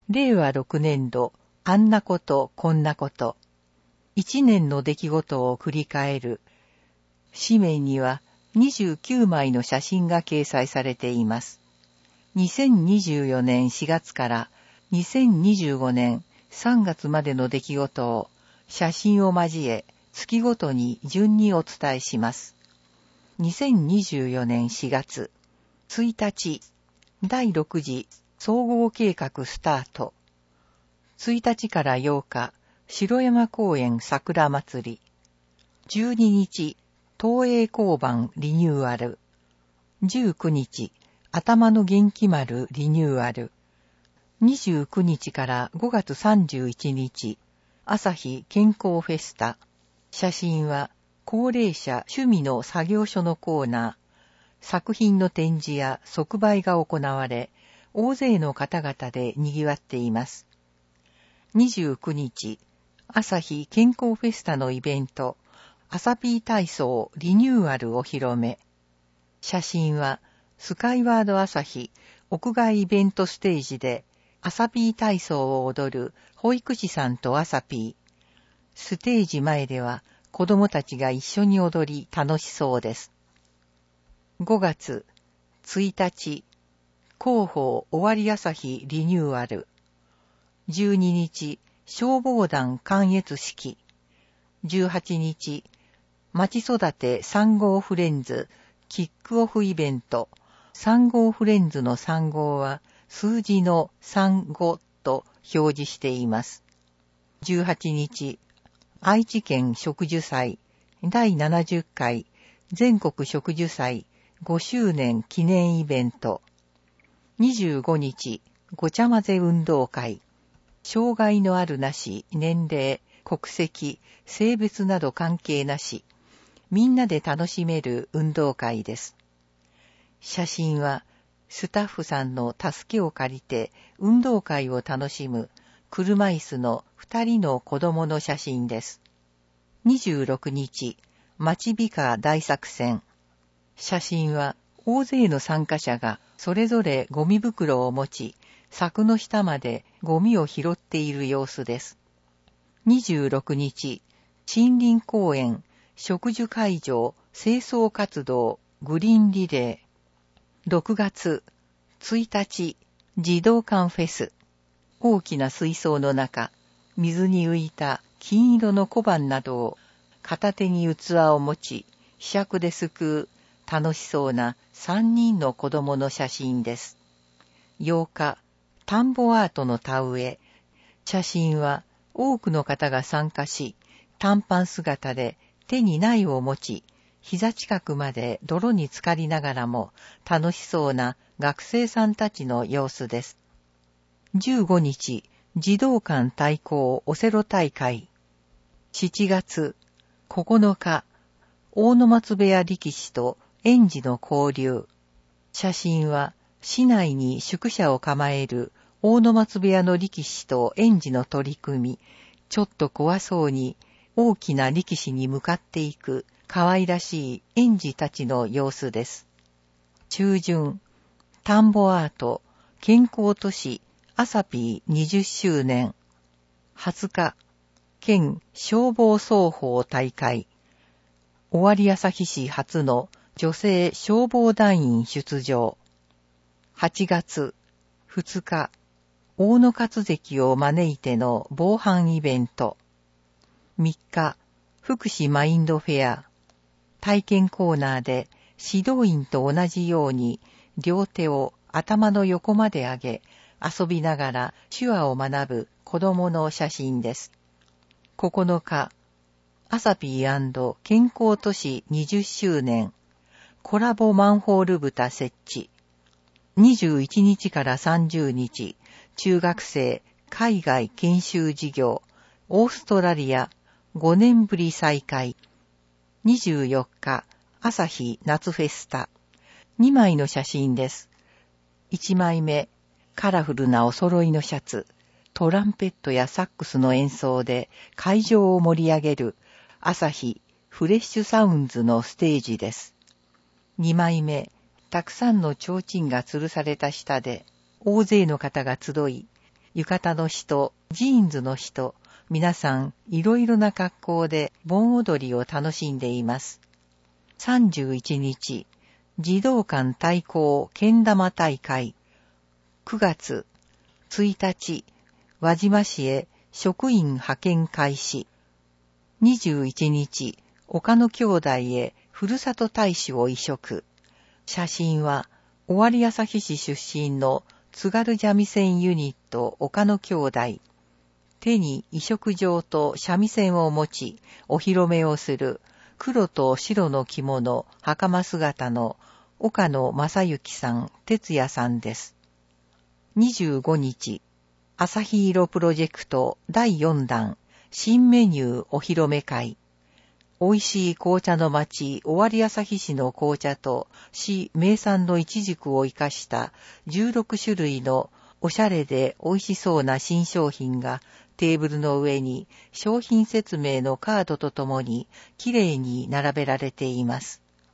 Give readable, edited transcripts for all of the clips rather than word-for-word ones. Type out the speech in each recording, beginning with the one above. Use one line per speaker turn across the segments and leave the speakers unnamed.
令和6年度、あんなこと、こんなこと。1年の出来事を振り返る。紙面には29枚の写真が掲載されています。2024年4月から2025年3月までの出来事を写真を交え月ごとに順にお伝えします。2024年4月1日、第6次総合計画スタート。1日から8日、城山公園桜祭り。12日、東映交番リニューアル。19日、頭の元気丸リニューアル。29日から5月31日、朝日健康フェスタ。写真は、高齢者趣味の作業所のコーナー。作品の展示や即売が行われ、大勢の方々で賑わっています。29日、朝日健康フェスタのイベント、アサピー体操リニューアルお披露目。写真は、スカイワード朝日屋外イベントステージで、アサピー体操を踊る保育士さんとアサピー。ステージ前では子供たちが一緒に踊り楽しそうです。5月1日、広報終わり朝日リニューアル。12日、消防団観閲式。18日、町育て3号フレンズキックオフイベント。3号フレンズの3号は数字の35と表示しています。18日、愛知県植樹祭第70回全国植樹祭5周年記念イベント。25日、ごちゃ混ぜ運動会。障害のあるなし、年齢、国籍、性別など関係なし、みんなで楽しめる運動会です。写真は、スタッフさんの助けを借りて運動会を楽しむ車椅子の2人の子供の写真です。26日、町美化大作戦。写真は大勢の参加者がそれぞれゴミ袋を持ち、柵の下までゴミを拾っている様子です。26日、森林公園、植樹会場、清掃活動、グリーンリレー。6月1日、児童館フェス。大きな水槽の中、水に浮いた金色の小判などを片手に器を持ち、ひ杓ですくう楽しそうな3人の子供の写真です。8日、田んぼアートの田植え。写真は多くの方が参加し、短パン姿で手に苗を持ち、膝近くまで泥に浸かりながらも楽しそうな学生さんたちの様子です。15日、児童館対抗オセロ大会。7月9日、大野松部屋力士と園児の交流。写真は市内に宿舎を構える大野松部屋の力士と園児の取り組み、ちょっと怖そうに大きな力士に向かっていく可愛らしい園児たちの様子です。中旬、田んぼアート、健康都市、アサピー20周年。20日、県消防双方大会。尾張旭市初の女性消防団員出場。8月2日、大野勝関を招いての防犯イベント。3日、福祉マインドフェア。体験コーナーで指導員と同じように両手を頭の横まで上げ、遊びながら手話を学ぶ子供の写真です。9日、アサピー&健康都市20周年。コラボマンホール蓋設置。21日から30日、中学生海外研修事業、オーストラリア5年ぶり再開。24日、朝日夏フェスタ。2枚の写真です。1枚目、カラフルなお揃いのシャツ、トランペットやサックスの演奏で会場を盛り上げる朝日フレッシュサウンズのステージです。2枚目、たくさんの提灯が吊るされた下で大勢の方が集い、 浴衣の人、ジーンズの人、皆さんいろいろな格好で盆踊りを楽しんでいます。31日、児童館対抗けん玉大会。9月1日、輪島市へ職員派遣開始。21日、岡野兄弟へふるさと大使を委嘱。写真は、尾張旭市出身の津軽三味線ユニット岡野兄弟。手に委嘱状と三味線を持ち、お披露目をする黒と白の着物、袴姿の岡野正幸さん、哲也さんです。25日、朝日色プロジェクト第4弾、新メニューお披露目会。美味しい紅茶の町、尾張旭市の紅茶と市名産のイチジクを生かした16種類のおしゃれで美味しそうな新商品がテーブルの上に商品説明のカードとともにきれいに並べられています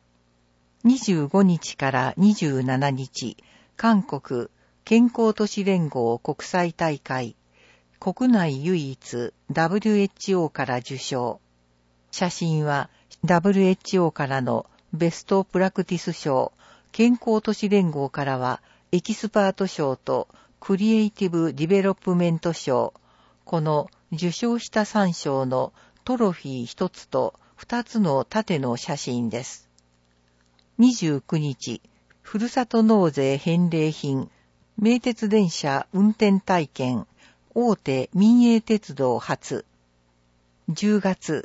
。25日から27日、韓国健康都市連合国際大会、国内唯一 WHO から受賞。写真は WHO からのベストプラクティス賞、健康都市連合からはエキスパート賞とクリエイティブディベロップメント賞、この受賞した3賞のトロフィー1つと2つの縦の写真です。29日、ふるさと納税返礼品、名鉄電車運転体験、大手民営鉄道初。10月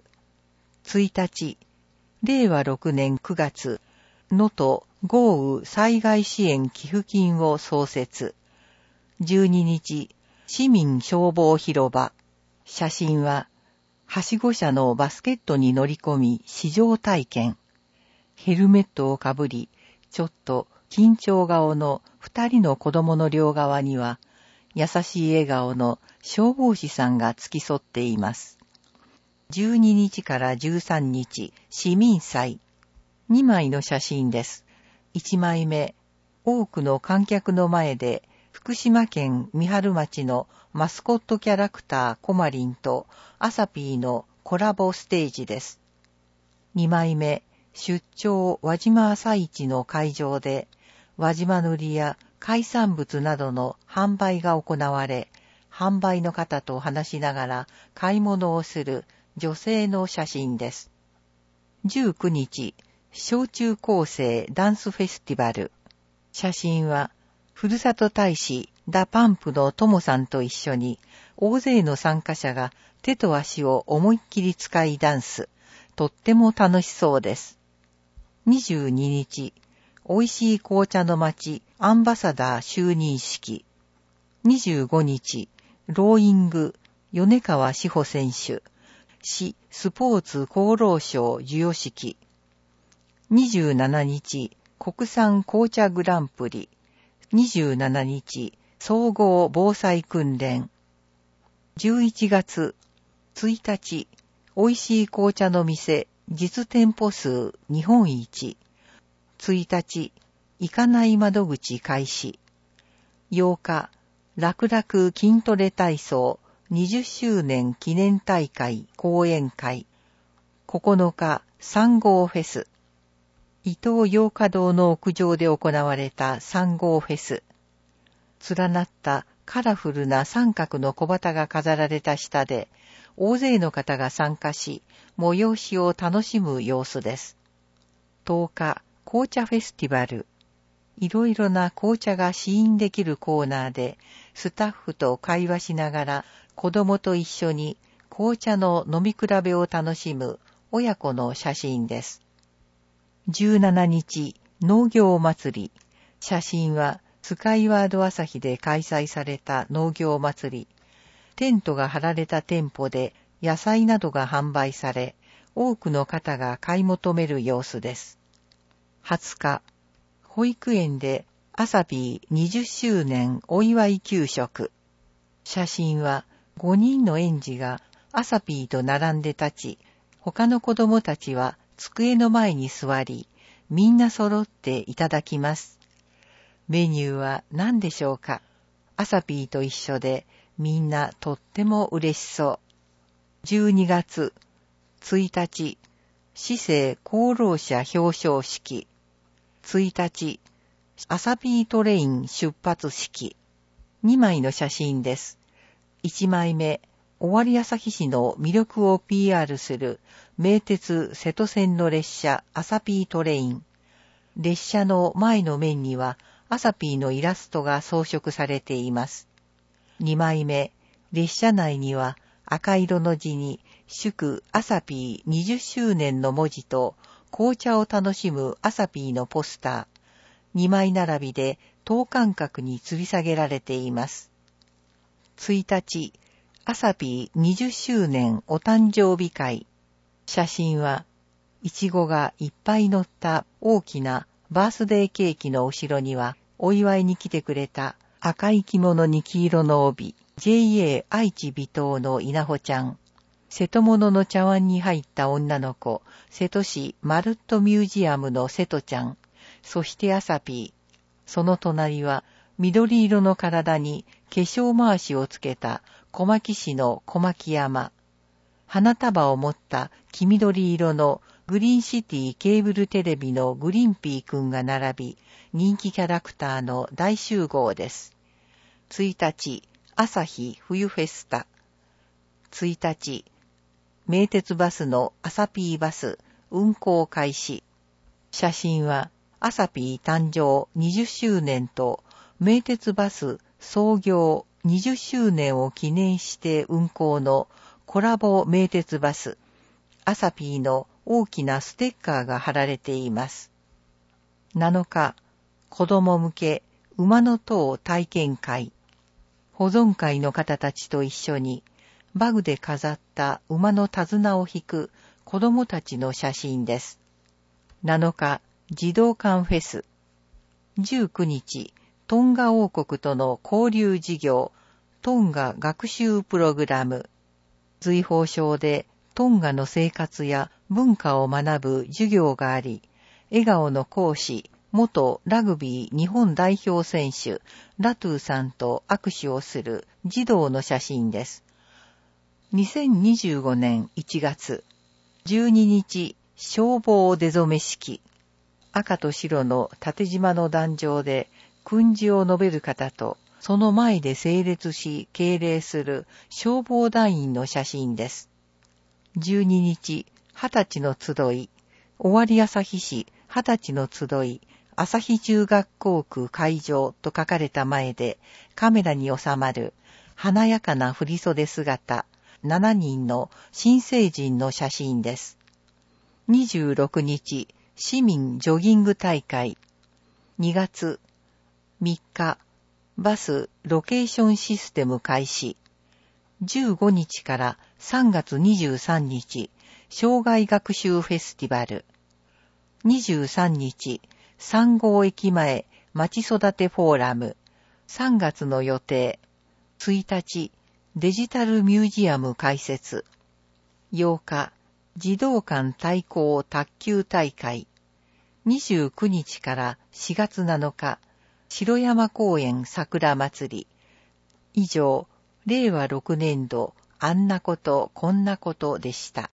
1日、令和6年9月、能登豪雨災害支援寄付金を創設。12日、市民消防広場。写真は、はしご車のバスケットに乗り込み試乗体験。ヘルメットをかぶり、ちょっと緊張顔の2人の子供の両側には、優しい笑顔の消防士さんが付き添っています。12日から13日、市民祭。2枚の写真です。1枚目、多くの観客の前で、福島県三春町のマスコットキャラクターコマリンとアサピーのコラボステージです。2枚目、出張輪島朝市の会場で、輪島塗や海産物などの販売が行われ、販売の方と話しながら買い物をする女性の写真です。19日、小中高生ダンスフェスティバル。写真は、ふるさと大使ダパンプのトモさんと一緒に、大勢の参加者が手と足を思いっきり使いダンス。とっても楽しそうです。22日、美味しい紅茶の町アンバサダー就任式。25日、ローイング米川志保選手。市スポーツ功労賞授与式。27日、国産紅茶グランプリ。27日、総合防災訓練。11月1日、美味しい紅茶の店、実店舗数日本一。1日、行かない窓口開始。8日、楽々筋トレ体操20周年記念大会講演会。9日、3号フェス。伊東洋華堂の屋上で行われた3号フェス。連なったカラフルな三角の小旗が飾られた下で、大勢の方が参加し、催しを楽しむ様子です。10日、紅茶フェスティバル。いろいろな紅茶が試飲できるコーナーで、スタッフと会話しながら、子供と一緒に紅茶の飲み比べを楽しむ親子の写真です。17日、農業祭り。写真はスカイワード朝日で開催された農業祭り。テントが張られた店舗で野菜などが販売され、多くの方が買い求める様子です。20日、保育園でアサピー20周年お祝い給食。写真は5人の園児がアサピーと並んで立ち、他の子供たちは机の前に座り、みんな揃っていただきます。メニューは何でしょうか？アサピーと一緒でみんなとっても嬉しそう。12月1日、市政功労者表彰式。1日、アサピートレイン出発式。2枚の写真です。1枚目、尾張旭市の魅力を PR する名鉄瀬戸線の列車アサピートレイン。列車の前の面にはアサピーのイラストが装飾されています。2枚目、列車内には赤色の字に祝アサピー20周年の文字と紅茶を楽しむアサピーのポスター。2枚並びで等間隔に吊り下げられています。1日、アサピー20周年お誕生日会。写真は、イチゴがいっぱい乗った大きなバースデーケーキの後ろには、お祝いに来てくれた赤い着物に黄色の帯、JA 愛知微糖の稲穂ちゃん。瀬戸物の茶碗に入った女の子、瀬戸市マルットミュージアムの瀬戸ちゃん。そしてアサピー。その隣は、緑色の体に化粧回しをつけた小牧市の小牧山。花束を持った黄緑色のグリーンシティケーブルテレビのグリンピーくんが並び、人気キャラクターの大集合です。1日、朝日冬フェスタ。1日、名鉄バスのアサピーバス運行開始。写真はアサピー誕生20周年と名鉄バス創業20周年を記念して運行のコラボ名鉄バスアサピーの大きなステッカーが貼られています。7日、子供向け馬の塔体験会。保存会の方たちと一緒にバグで飾った馬の手綱を引く子供たちの写真です。7日、児童館フェス。19日、トンガ王国との交流事業、トンガ学習プログラム。随宝賞でトンガの生活や文化を学ぶ授業があり、笑顔の講師、元ラグビー日本代表選手、ラトゥーさんと握手をする児童の写真です。2025年1月、12日、消防出初め式。赤と白の縦縞の壇上で訓示を述べる方と、その前で整列し敬礼する消防団員の写真です。12日、20歳の集い、尾張旭市20歳の集い、旭中学校区会場と書かれた前でカメラに収まる華やかな振袖姿、7人の新成人の写真です。26日、市民ジョギング大会。2月3日、バスロケーションシステム開始。15日から3月23日、障害学習フェスティバル。23日、3号駅前まち育てフォーラム。3月の予定。1日、デジタルミュージアム開設。8日、児童館対抗卓球大会。29日から4月7日、城山公園桜祭り。以上、令和6年度、あんなことこんなことでした。